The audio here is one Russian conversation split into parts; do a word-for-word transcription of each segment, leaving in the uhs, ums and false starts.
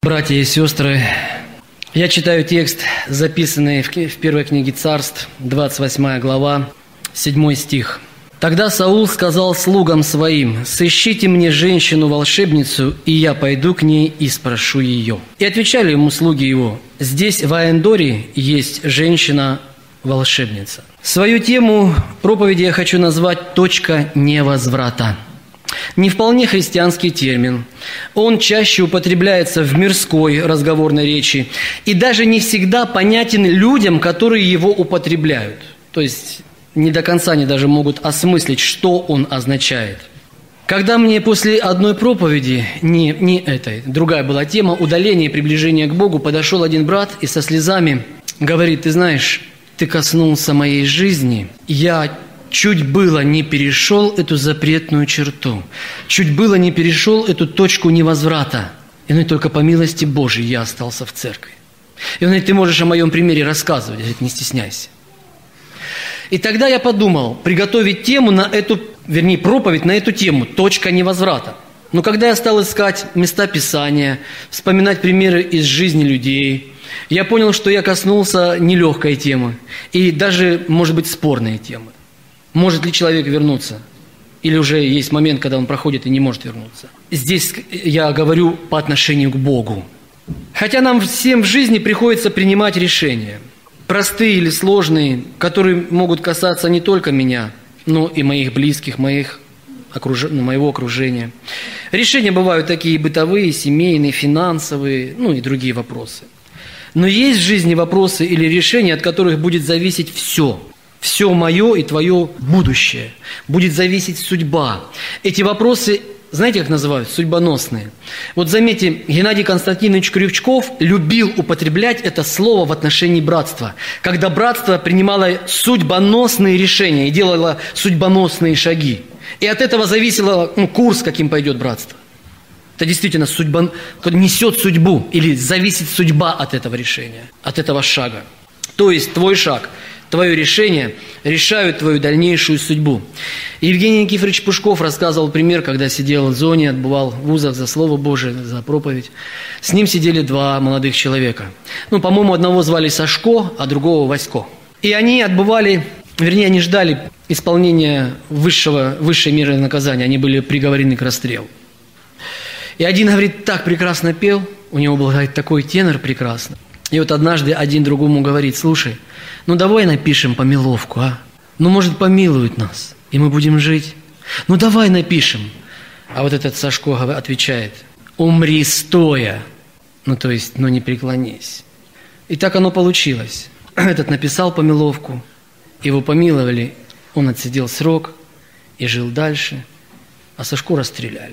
Братья и сестры, я читаю текст, записанный в первой книге Царств, двадцать восьмая глава, седьмой стих. «Тогда Саул сказал слугам своим: сыщите мне женщину-волшебницу, и я пойду к ней и спрошу ее». И отвечали ему слуги его: здесь в Аендоре есть женщина-волшебница. Свою тему проповеди я хочу назвать «Точка невозврата». Не вполне христианский термин. Он чаще употребляется в мирской разговорной речи и даже не всегда понятен людям, которые его употребляют. То есть не до конца они даже могут осмыслить, что он означает. Когда мне после одной проповеди, не, не этой, другая была тема, удаления и приближения к Богу, подошел один брат и со слезами говорит: ты знаешь, ты коснулся моей жизни, я чуть было не перешел эту запретную черту, чуть было не перешел эту точку невозврата, и ну и только по милости Божией я остался в церкви. И он говорит: ты можешь о моем примере рассказывать, говорит, не стесняйся. И тогда я подумал приготовить тему на эту, вернее, проповедь на эту тему «Точка невозврата». Но когда я стал искать места Писания, вспоминать примеры из жизни людей, я понял, что я коснулся нелегкой темы и даже, может быть, спорной темы. Может ли человек вернуться? Или уже есть момент, когда он проходит и не может вернуться? Здесь я говорю по отношению к Богу. Хотя нам всем в жизни приходится принимать решения. Простые или сложные, которые могут касаться не только меня, но и моих близких, моих, окруж... моего окружения. Решения бывают такие бытовые, семейные, финансовые, ну и другие вопросы. Но есть в жизни вопросы или решения, от которых будет зависеть все. Все мое и твое будущее. Будет зависеть судьба. Эти вопросы, знаете, как называют? Судьбоносные. Вот заметьте, Геннадий Константинович Крючков любил употреблять это слово в отношении братства. Когда братство принимало судьбоносные решения и делало судьбоносные шаги. И от этого зависело ну, курс, каким пойдет братство. Это действительно судьба, несет судьбу или зависит судьба от этого решения, от этого шага. То есть твой шаг, твое решение решают твою дальнейшую судьбу. Евгений Никифорович Пушков рассказывал пример, когда сидел в зоне, отбывал в вузах за Слово Божие, за проповедь. С ним сидели два молодых человека. Ну, по-моему, одного звали Сашко, а другого Васько. И они отбывали, вернее, они ждали исполнения высшего, высшей меры наказания. Они были приговорены к расстрелу. И один, говорит, так прекрасно пел, у него был, говорит, такой тенор прекрасный. И вот однажды один другому говорит: слушай, ну давай напишем помиловку, а? Ну, может, помилуют нас, и мы будем жить. Ну, давай напишем. А вот этот Сашко отвечает: умри стоя. Ну, то есть, ну, не преклонись. И так оно получилось. Этот написал помиловку, его помиловали, он отсидел срок и жил дальше, а Сашко расстреляли.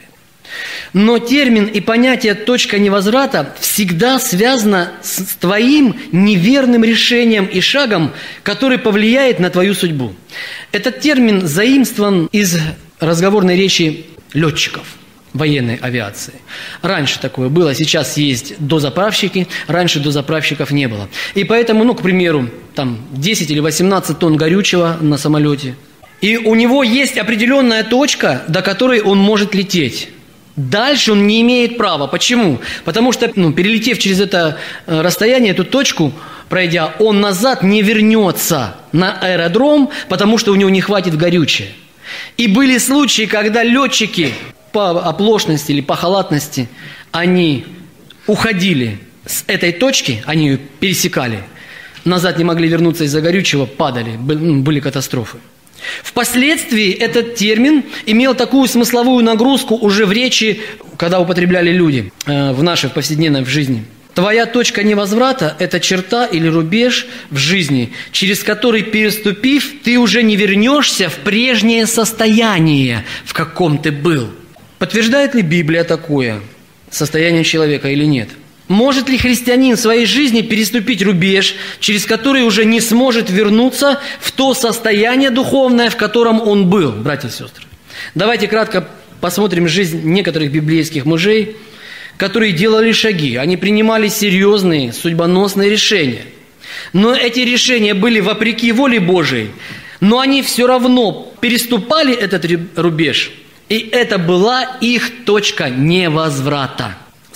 Но термин и понятие «точка невозврата» всегда связано с твоим неверным решением и шагом, который повлияет на твою судьбу. Этот термин заимствован из разговорной речи летчиков военной авиации. Раньше такое было, сейчас есть дозаправщики, раньше дозаправщиков не было. И поэтому, ну, к примеру, там десять или восемнадцать тонн горючего на самолете, и у него есть определенная точка, до которой он может лететь. Дальше он не имеет права. Почему? Потому что, ну, перелетев через это расстояние, эту точку, пройдя, он назад не вернется на аэродром, потому что у него не хватит горючего. И были случаи, когда летчики по оплошности или по халатности, они уходили с этой точки, они ее пересекали, назад не могли вернуться из-за горючего, падали, были катастрофы. Впоследствии этот термин имел такую смысловую нагрузку уже в речи, когда употребляли люди э, в нашей повседневной жизни. Твоя точка невозврата – это черта или рубеж в жизни, через который, переступив, ты уже не вернешься в прежнее состояние, в каком ты был. Подтверждает ли Библия такое состояние человека или нет? Может ли христианин в своей жизни переступить рубеж, через который уже не сможет вернуться в то состояние духовное, в котором он был, братья и сестры? Давайте кратко посмотрим жизнь некоторых библейских мужей, которые делали шаги. Они принимали серьезные судьбоносные решения. Но эти решения были вопреки воле Божией, но они все равно переступали этот рубеж, и это была их точка невозврата.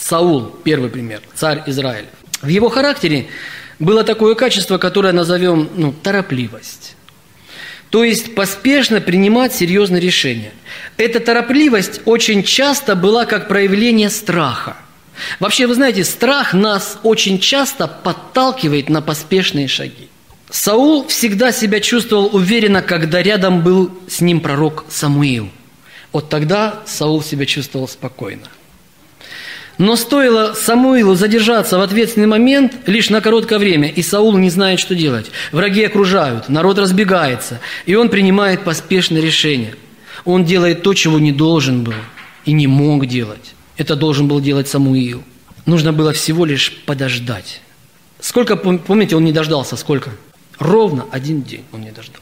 Саул, первый пример, царь Израиля. В его характере было такое качество, которое назовем ну, торопливость. То есть поспешно принимать серьезные решения. Эта торопливость очень часто была как проявление страха. Вообще, вы знаете, страх нас очень часто подталкивает на поспешные шаги. Саул всегда себя чувствовал уверенно, когда рядом был с ним пророк Самуил. Вот тогда Саул себя чувствовал спокойно. Но стоило Самуилу задержаться в ответственный момент лишь на короткое время, и Саул не знает, что делать. Враги окружают, народ разбегается, и он принимает поспешное решение. Он делает то, чего не должен был и не мог делать. Это должен был делать Самуил. Нужно было всего лишь подождать. Сколько, помните, он не дождался? Сколько? Ровно один день он не дождался.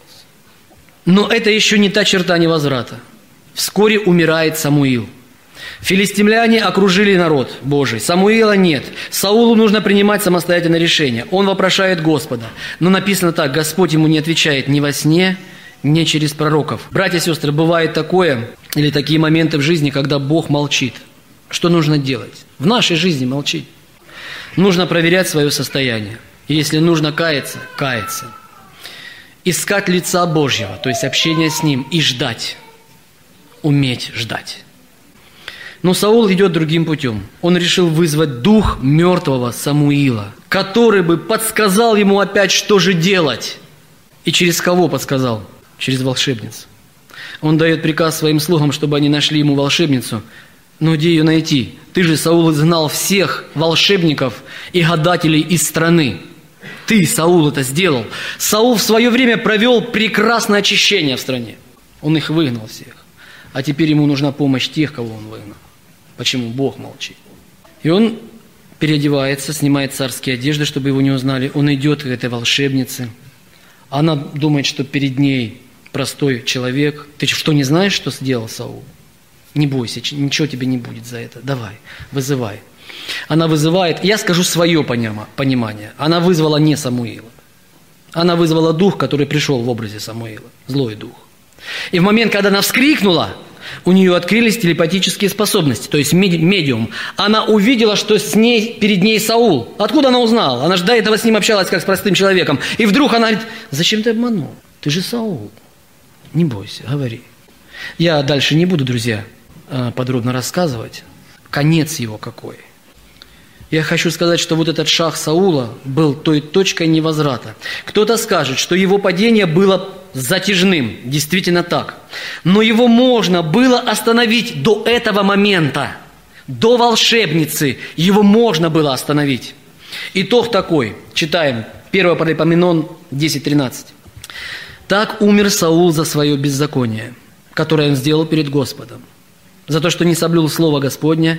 Но это еще не та черта невозврата. Вскоре умирает Самуил. Филистимляне окружили народ Божий. Самуила нет. Саулу нужно принимать самостоятельное решение. Он вопрошает Господа. Но написано так: Господь ему не отвечает ни во сне, ни через пророков. Братья и сестры, бывает такое, или такие моменты в жизни, когда Бог молчит. Что нужно делать? В нашей жизни молчить. Нужно проверять свое состояние. И если нужно каяться, каяться. Искать лица Божьего, то есть общение с Ним, и ждать. Уметь ждать. Но Саул идет другим путем. Он решил вызвать дух мертвого Самуила, который бы подсказал ему опять, что же делать. И через кого подсказал? Через волшебницу. Он дает приказ своим слугам, чтобы они нашли ему волшебницу. Но где ее найти? Ты же, Саул, изгнал всех волшебников и гадателей из страны. Ты, Саул, это сделал. Саул в свое время провел прекрасное очищение в стране. Он их выгнал всех. А теперь ему нужна помощь тех, кого он выгнал. Почему? Бог молчит. И он переодевается, снимает царские одежды, чтобы его не узнали. Он идет к этой волшебнице. Она думает, что перед ней простой человек. Ты что, не знаешь, что сделал Саул? Не бойся, ничего тебе не будет за это. Давай, вызывай. Она вызывает, я скажу свое понимание. Она вызвала не Самуила. Она вызвала дух, который пришел в образе Самуила. Злой дух. И в момент, когда она вскрикнула, у нее открылись телепатические способности, то есть медиум. Она увидела, что с ней, перед ней Саул. Откуда она узнала? Она же до этого с ним общалась, как с простым человеком. И вдруг она говорит: зачем ты обманул? Ты же Саул. Не бойся, говори. Я дальше не буду, друзья, подробно рассказывать. Конец его какой. Я хочу сказать, что вот этот шаг Саула был той точкой невозврата. Кто-то скажет, что его падение было затяжным. Действительно так. Но его можно было остановить до этого момента. До волшебницы его можно было остановить. Итог такой. Читаем. первое Паралипоменон десять тринадцать. «Так умер Саул за свое беззаконие, которое он сделал перед Господом, за то, что не соблюл слово Господня,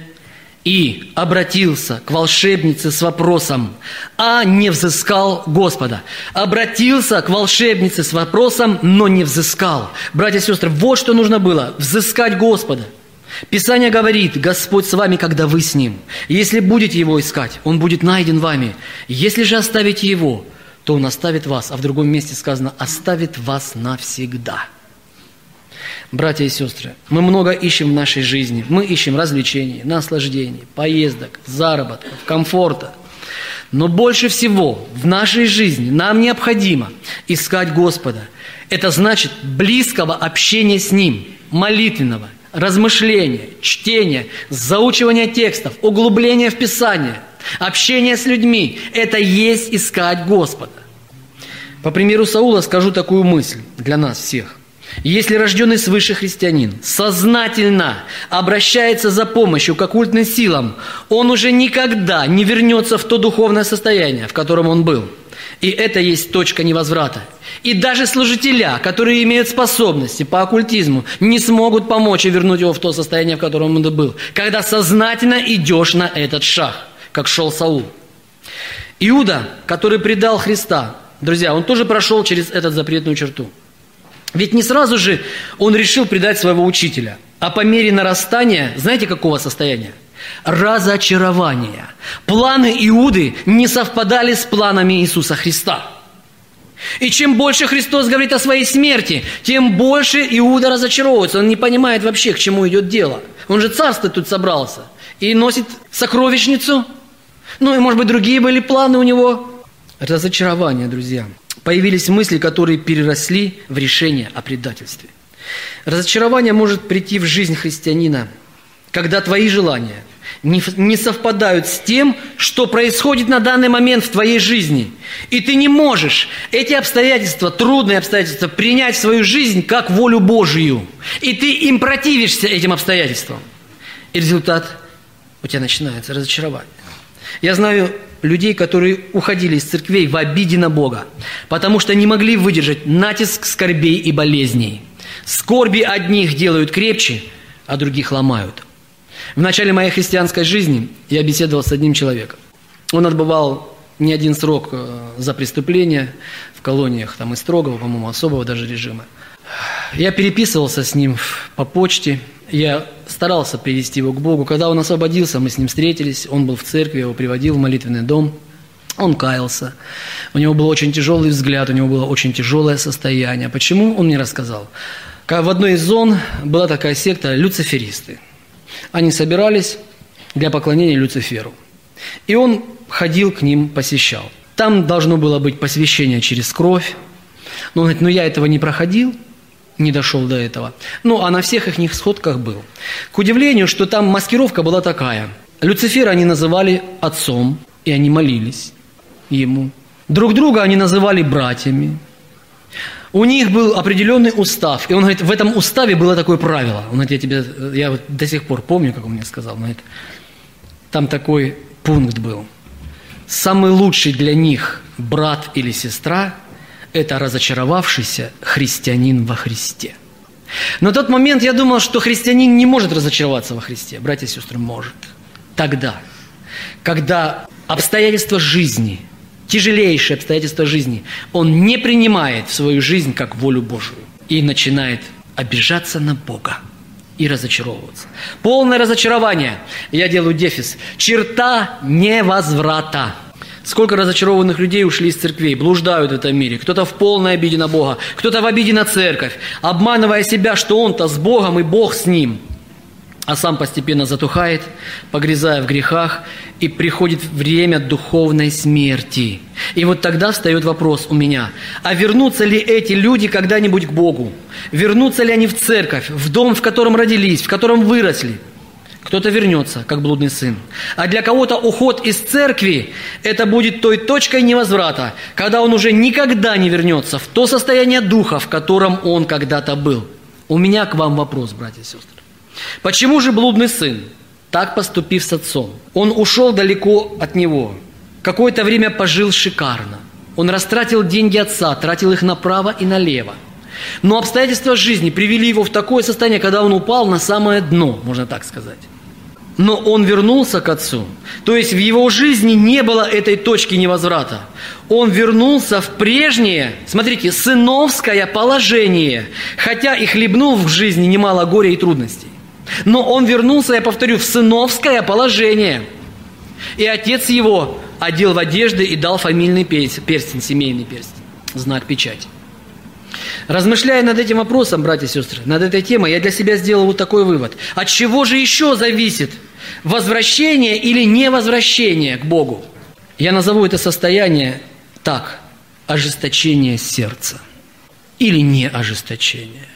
и обратился к волшебнице с вопросом, а не взыскал Господа». Обратился к волшебнице с вопросом, но не взыскал. Братья и сестры, вот что нужно было – взыскать Господа. Писание говорит: Господь с вами, когда вы с Ним. Если будете Его искать, Он будет найден вами. Если же оставите Его, то Он оставит вас. А в другом месте сказано: оставит вас навсегда. Братья и сестры, мы много ищем в нашей жизни. Мы ищем развлечений, наслаждений, поездок, заработков, комфорта. Но больше всего в нашей жизни нам необходимо искать Господа. Это значит близкого общения с Ним, молитвенного, размышления, чтения, заучивания текстов, углубления в Писание, общение с людьми. Это есть искать Господа. По примеру Саула скажу такую мысль для нас всех. Если рожденный свыше христианин сознательно обращается за помощью к оккультным силам, он уже никогда не вернется в то духовное состояние, в котором он был. И это есть точка невозврата. И даже служителя, которые имеют способности по оккультизму, не смогут помочь и вернуть его в то состояние, в котором он был, когда сознательно идешь на этот шаг, как шел Саул. Иуда, который предал Христа, друзья, он тоже прошел через эту запретную черту. Ведь не сразу же он решил предать своего учителя, а по мере нарастания, знаете, какого состояния? Разочарования. Планы Иуды не совпадали с планами Иисуса Христа. И чем больше Христос говорит о своей смерти, тем больше Иуда разочаровывается. Он не понимает вообще, к чему идет дело. Он же царствовать тут собрался. и носит сокровищницу. Ну и, может быть, другие были планы у него. Разочарование, друзья. Появились мысли, которые переросли в решение о предательстве. Разочарование может прийти в жизнь христианина, когда твои желания не, не совпадают с тем, что происходит на данный момент в твоей жизни. И ты не можешь эти обстоятельства, трудные обстоятельства, принять в свою жизнь как волю Божию. И ты им противишься, этим обстоятельствам. И результат – у тебя начинается разочарование. Я знаю людей, которые уходили из церквей в обиде на Бога, потому что не могли выдержать натиск скорбей и болезней. Скорби одних делают крепче, а других ломают. В начале моей христианской жизни я беседовал с одним человеком. Он отбывал не один срок за преступление в колониях там и строгого, по-моему, особого даже режима. Я переписывался с ним по почте, я старался привести его к Богу. Когда он освободился, мы с ним встретились, он был в церкви, я его приводил в молитвенный дом. Он каялся, у него был очень тяжелый взгляд, у него было очень тяжелое состояние. Почему? Он мне рассказал. В одной из зон была такая секта люциферисты. Они собирались для поклонения Люциферу. И он ходил к ним, посещал. Там должно было быть посвящение через кровь. Но он говорит, ну я этого не проходил, не дошел до этого. Ну, а на всех их сходках был. К удивлению, что там маскировка была такая. Люцифера они называли отцом, и они молились ему. Друг друга они называли братьями. У них был определенный устав. И он говорит, в этом уставе было такое правило. Он говорит, я тебе, я вот до сих пор помню, как он мне сказал. Он говорит, там такой пункт был. Самый лучший для них брат или сестра – это разочаровавшийся христианин во Христе. На тот момент я думал, что христианин не может разочароваться во Христе. Братья и сестры, может. Тогда, когда обстоятельства жизни, тяжелейшие обстоятельства жизни, он не принимает в свою жизнь как волю Божию и начинает обижаться на Бога и разочаровываться. Полное разочарование, я делаю дефис, черта невозврата. Сколько разочарованных людей ушли из церквей, блуждают в этом мире. Кто-то в полной обиде на Бога, кто-то в обиде на церковь, обманывая себя, что он-то с Богом и Бог с ним. А сам постепенно затухает, погрязая в грехах, и приходит время духовной смерти. И вот тогда встает вопрос у меня, а вернутся ли эти люди когда-нибудь к Богу? Вернутся ли они в церковь, в дом, в котором родились, в котором выросли? Кто-то вернется, как блудный сын. А для кого-то уход из церкви – это будет той точкой невозврата, когда он уже никогда не вернется в то состояние духа, в котором он когда-то был. У меня к вам вопрос, братья и сестры. Почему же блудный сын, так поступив с отцом, он ушел далеко от него, какое-то время пожил шикарно, он растратил деньги отца, тратил их направо и налево, но обстоятельства жизни привели его в такое состояние, когда он упал на самое дно, можно так сказать. Но он вернулся к отцу, то есть в его жизни не было этой точки невозврата. Он вернулся в прежнее, смотрите, сыновское положение, хотя и хлебнул в жизни немало горя и трудностей. Но он вернулся, я повторю, в сыновское положение. И отец его одел в одежды и дал фамильный перстень, семейный перстень, знак печати. Размышляя над этим вопросом, братья и сестры, над этой темой, я для себя сделал вот такой вывод. От чего же еще зависит возвращение или невозвращение к Богу? Я назову это состояние так: ожесточение сердца или не ожесточение.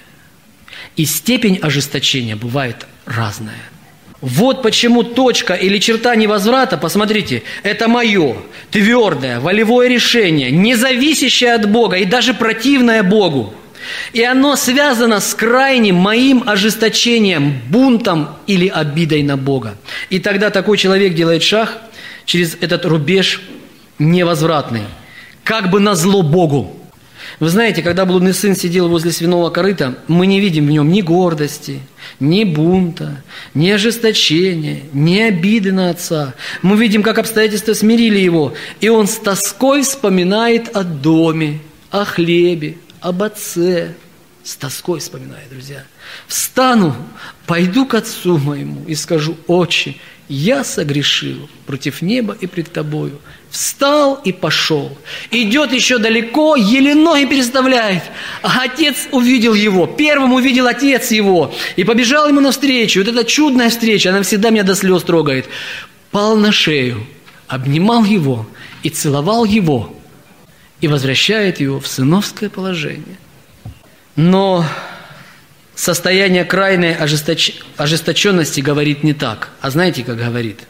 И степень ожесточения бывает разная. Вот почему точка или черта невозврата, посмотрите, это мое твердое волевое решение, не зависящее от Бога и даже противное Богу. И оно связано с крайним моим ожесточением, бунтом или обидой на Бога. И тогда такой человек делает шаг через этот рубеж невозвратный, как бы назло Богу. Вы знаете, когда блудный сын сидел возле свиного корыта, мы не видим в нем ни гордости, ни бунта, ни ожесточения, ни обиды на отца. Мы видим, как обстоятельства смирили его, и он с тоской вспоминает о доме, о хлебе, об отце. С тоской вспоминает, друзья. «Встану, пойду к отцу моему и скажу: Отче, я согрешил против неба и пред тобою. Встал и пошел. Идет еще далеко, еле ноги переставляет. А отец увидел его. Первым увидел отец его. И побежал ему навстречу. Вот эта чудная встреча, она всегда меня до слез трогает. Пал на шею, обнимал его и целовал его. И возвращает его в сыновское положение. Но состояние крайней ожесточ... ожесточенности говорит не так. А знаете, как говорит?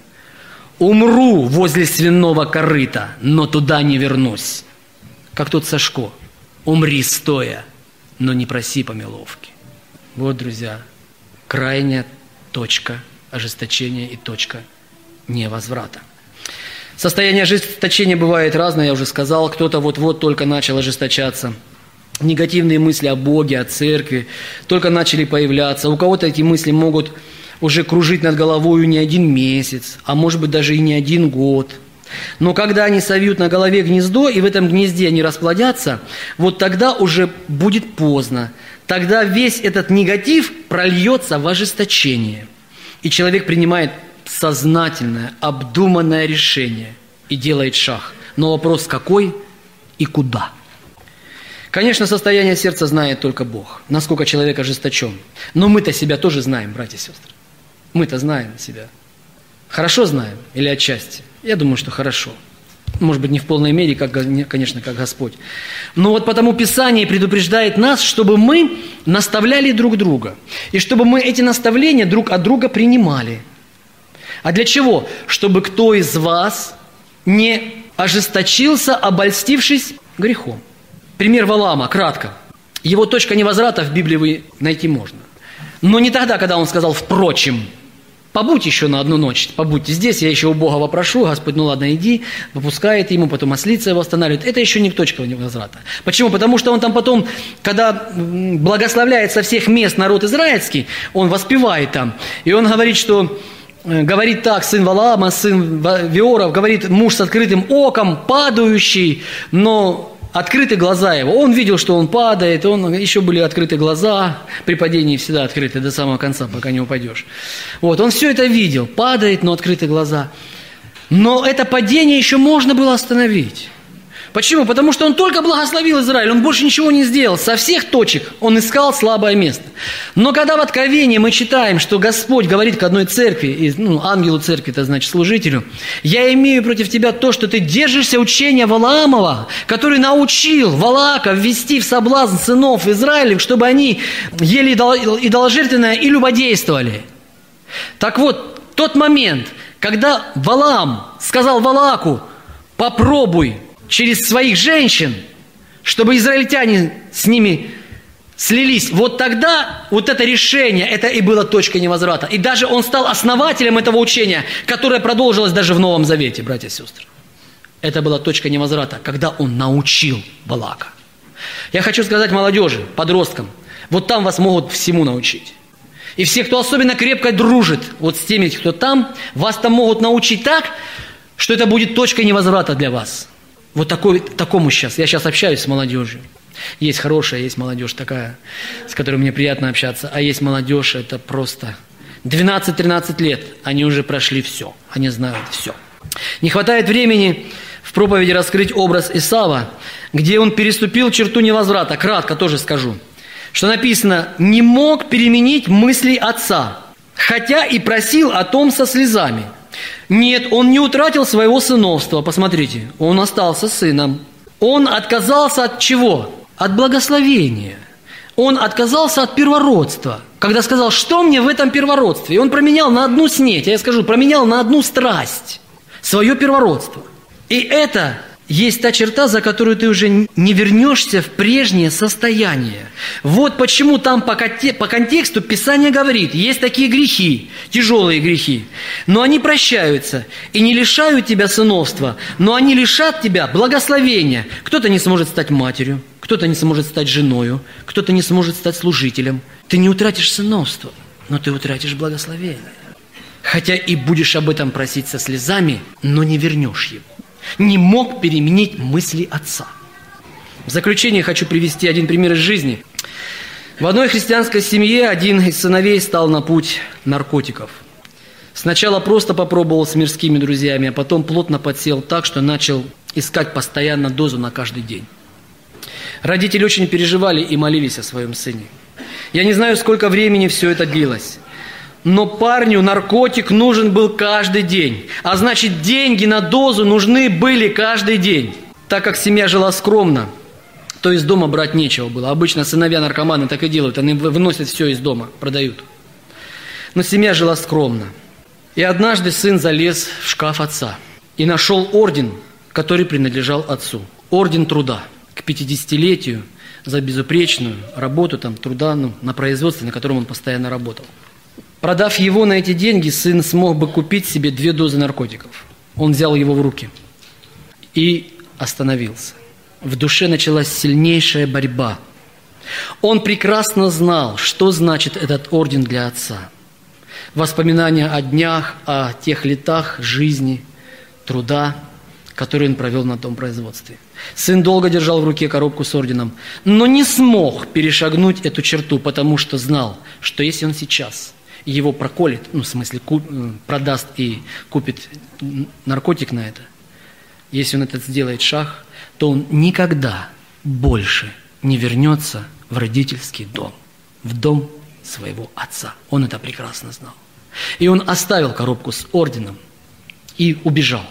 «Умру возле свиного корыта, но туда не вернусь». Как тот Сашко. «Умри стоя, но не проси помиловки». Вот, друзья, крайняя точка ожесточения и точка невозврата. Состояние ожесточения бывает разное, я уже сказал. Кто-то вот-вот только начал ожесточаться. Негативные мысли о Боге, о церкви только начали появляться. У кого-то эти мысли могут уже кружить над головой не один месяц, а может быть даже и не один год. Но когда они совьют на голове гнездо, и в этом гнезде они расплодятся, вот тогда уже будет поздно. Тогда весь этот негатив прольется в ожесточение. И человек принимает сознательное, обдуманное решение и делает шаг. Но вопрос какой и куда? Конечно, состояние сердца знает только Бог, насколько человек ожесточен. Но мы-то себя тоже знаем, братья и сестры. Мы-то знаем себя. Хорошо знаем или отчасти? Я думаю, что хорошо. Может быть, не в полной мере, как, конечно, как Господь. Но вот потому Писание предупреждает нас, чтобы мы наставляли друг друга. И чтобы мы эти наставления друг от друга принимали. А для чего? Чтобы кто из вас не ожесточился, обольстившись грехом. Пример Валаама, кратко. Его точка невозврата в Библии вы найти можно. Но не тогда, когда он сказал «впрочем». Побудь еще на одну ночь, побудьте здесь, я еще у Бога вопрошу, Господь, ну ладно, иди, попускает ему, потом ослица его останавливает. Это еще не точка невозврата. Почему? Потому что он там потом, когда благословляет со всех мест народ израильский, он воспевает там, и он говорит, что, говорит так, сын Валаама, сын Веоров, говорит, муж с открытым оком, падающий, но... Открыты глаза его. Он видел, что он падает, он, еще были открыты глаза. При падении всегда открыты до самого конца, пока не упадешь. Вот, он все это видел. Падает, но открыты глаза. Но это падение еще можно было остановить. Почему? Потому что он только благословил Израиль, он больше ничего не сделал. Со всех точек он искал слабое место. Но когда в Откровении мы читаем, что Господь говорит к одной церкви, ну, ангелу церкви, это значит служителю, «Я имею против тебя то, что ты держишься учения Валаамова, который научил Валаака ввести в соблазн сынов Израилев, чтобы они ели идоложертвенное и любодействовали». Так вот, тот момент, когда Валаам сказал Валааку, «Попробуй через своих женщин, чтобы израильтяне с ними слились». Вот тогда вот это решение, это и было точкой невозврата. И даже он стал основателем этого учения, которое продолжилось даже в Новом Завете, братья и сестры. Это была точка невозврата, когда он научил Валаака. Я хочу сказать молодежи, подросткам, вот там вас могут всему научить. И все, кто особенно крепко дружит вот с теми, кто там, вас там могут научить так, что это будет точкой невозврата для вас. Вот такой, такому сейчас. Я сейчас общаюсь с молодежью. Есть хорошая, есть молодежь такая, с которой мне приятно общаться. А есть молодежь, это просто двенадцать-тринадцать лет. Они уже прошли все. Они знают все. Не хватает времени в проповеди раскрыть образ Исава, где он переступил черту невозврата. Кратко тоже скажу. Что написано, не мог переменить мысли отца, хотя и просил о том со слезами. Нет, он не утратил своего сыновства. Посмотрите, он остался сыном. Он отказался от чего? От благословения. Он отказался от первородства. Когда сказал, что мне в этом первородстве? И он променял на одну снеть, я скажу, променял на одну страсть свое первородство. И это есть та черта, за которую ты уже не вернешься в прежнее состояние. Вот почему там по контексту Писание говорит, есть такие грехи, тяжелые грехи, но они прощаются и не лишают тебя сыновства, но они лишат тебя благословения. Кто-то не сможет стать матерью, кто-то не сможет стать женою, кто-то не сможет стать служителем. Ты не утратишь сыновство, но ты утратишь благословение. Хотя и будешь об этом просить со слезами, но не вернешь его. Не мог переменить мысли отца. В заключение хочу привести один пример из жизни. В одной христианской семье один из сыновей стал на путь наркотиков. Сначала просто попробовал с мирскими друзьями, а потом плотно подсел так, что начал искать постоянно дозу на каждый день. Родители очень переживали и молились о своем сыне. Я не знаю, сколько времени все это длилось, но парню наркотик нужен был каждый день, а значит, деньги на дозу нужны были каждый день. Так как семья жила скромно, то из дома брать нечего было. Обычно сыновья наркоманы так и делают, они выносят все из дома, продают. Но семья жила скромно. И однажды сын залез в шкаф отца и нашел орден, который принадлежал отцу. Орден труда к пятидесятилетию за безупречную работу там, труда ну, на производстве, на котором он постоянно работал. Продав его на эти деньги, сын смог бы купить себе две дозы наркотиков. Он взял его в руки и остановился. В душе началась сильнейшая борьба. Он прекрасно знал, что значит этот орден для отца. Воспоминания о днях, о тех летах жизни, труда, который он провел на том производстве. Сын долго держал в руке коробку с орденом, но не смог перешагнуть эту черту, потому что знал, что если он сейчас его проколет, ну, в смысле, куп, продаст и купит наркотик на это, если он этот сделает шаг, то он никогда больше не вернется в родительский дом, в дом своего отца. Он это прекрасно знал. И он оставил коробку с орденом и убежал.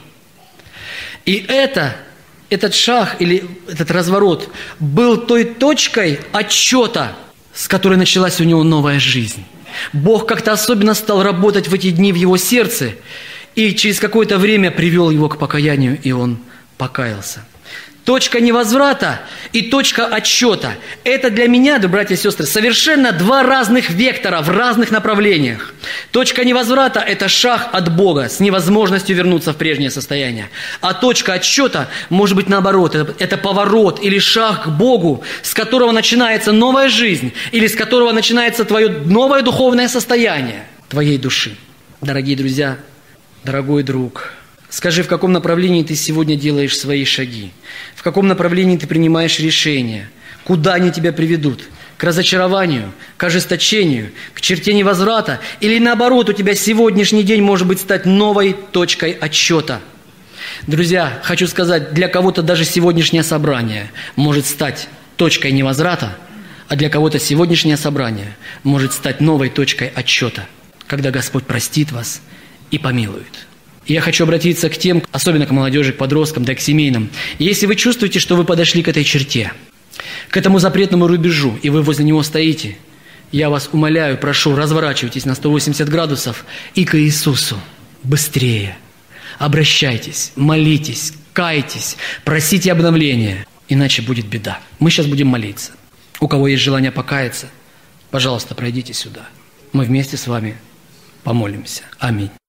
И это, этот шаг или этот разворот был той точкой отсчета, с которой началась у него новая жизнь. Бог как-то особенно стал работать в эти дни в его сердце, и через какое-то время привел его к покаянию, и он покаялся. Точка невозврата и точка отсчета – это для меня, да, братья и сестры, совершенно два разных вектора в разных направлениях. Точка невозврата – это шаг от Бога с невозможностью вернуться в прежнее состояние. А точка отсчета может быть наоборот. Это, это поворот или шаг к Богу, с которого начинается новая жизнь или с которого начинается твое новое духовное состояние твоей души. Дорогие друзья, дорогой друг, скажи, в каком направлении ты сегодня делаешь свои шаги? В каком направлении ты принимаешь решения? Куда они тебя приведут? К разочарованию, к ожесточению, к черте невозврата? Или наоборот, у тебя сегодняшний день может быть стать новой точкой отсчета? Друзья, хочу сказать, для кого-то даже сегодняшнее собрание может стать точкой невозврата, а для кого-то сегодняшнее собрание может стать новой точкой отсчета, когда Господь простит вас и помилует. Я хочу обратиться к тем, особенно к молодежи, к подросткам, да к семейным. Если вы чувствуете, что вы подошли к этой черте, к этому запретному рубежу, и вы возле него стоите, я вас умоляю, прошу, разворачивайтесь на сто восемьдесят градусов и к Иисусу быстрее. Обращайтесь, молитесь, кайтесь, просите обновления, иначе будет беда. Мы сейчас будем молиться. У кого есть желание покаяться, пожалуйста, пройдите сюда. Мы вместе с вами помолимся. Аминь.